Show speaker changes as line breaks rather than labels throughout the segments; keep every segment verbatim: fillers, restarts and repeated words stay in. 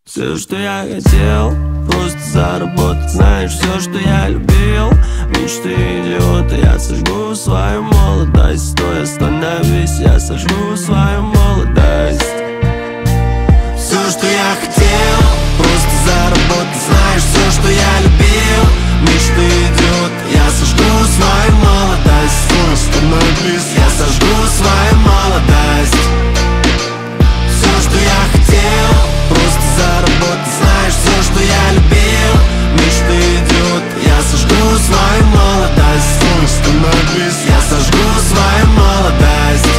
Все, что я хотел, просто заработать. Знаешь, все, что я любил, мечты идиота. Я сожгу свою молодость. Стой, остановись, я сожгу свою молодость. Все, что я хотел, просто заработать. Знаешь, все, что я любил, мечты идиота. Я сожгу свою молодость. Стой, остановись, я сожгу свою молодость. Все, что я хотел, просто заработать. Знаешь, все, что я любил, мечты идиот. Я сожгу свою молодость. Стой, остановись, я сожгу свою молодость.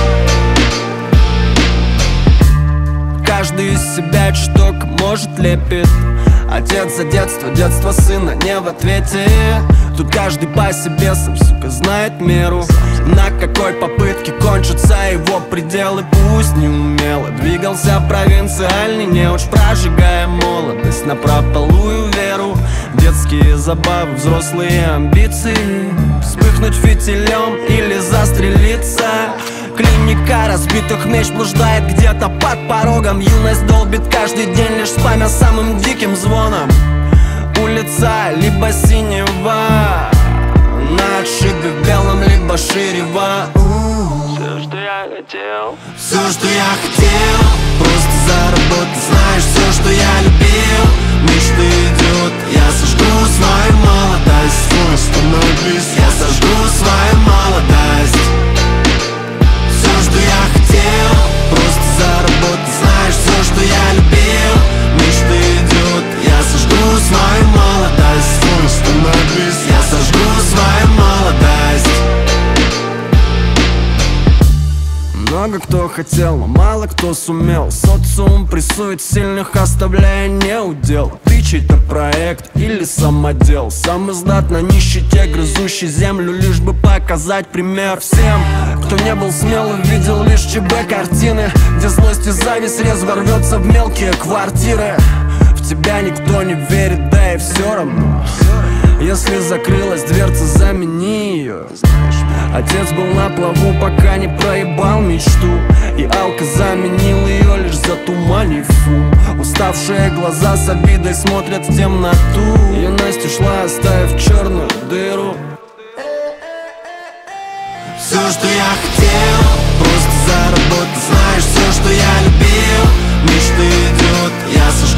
Каждый из себя чуток может лепит. Отец за детство, детство сына не в ответе. Тут каждый по себе сам, сука, знает меру. На какой попытке кончатся его пределы. Пусть не умело двигался провинциальный неуч, прожигая молодость на прополую веру. Детские забавы, взрослые амбиции. Вспыхнуть фитилем или застрелиться. Клиника разбитых меч блуждает где-то под порогом. Юность долбит каждый день, лишь спамя самым диким звоном. Улица либо синева, на отшибе в белом, либо ширева. Все, что я хотел, все, что я хотел, просто заработать. Знаешь, все, что я любил, мечты идиот. Я сожгу свою молодость. Стой, остановись, я сожгу свою молодость. Все, что я хотел, просто заработать. Знаешь, все, что я любил, мечты идиот. Я сожгу свою молодость. Стой, остановись, я сожгу свою молодость. Много кто хотел, но мало кто сумел. Социум прессует сильных, оставляя неудел. Ты чей-то проект или самодел. Сам издат на нищете, грызущий землю, лишь бы показать пример всем, кто не был смелым, видел лишь ЧБ-картины, где злость и зависть резво рвется в мелкие квартиры. В тебя никто не верит, да и все равно. Если закрылась дверца, замени ее. Отец был на плаву, пока не проебал мечту. И алка заменил ее, лишь затуманив ум. Уставшие глаза с обидой смотрят в темноту. Юность ушла, оставив черную дыру. Все, что я хотел, просто заработать. Знаешь, все, что я любил, мечты идиот. Я сожгу